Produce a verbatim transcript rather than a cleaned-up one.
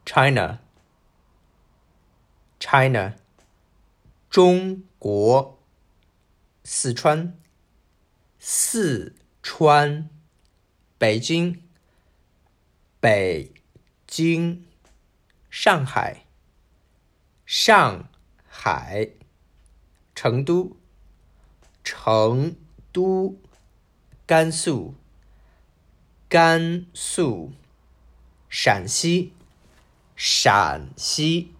China China 中国四川四川北京北京上海上海成都成都甘肃甘肃陕西陕西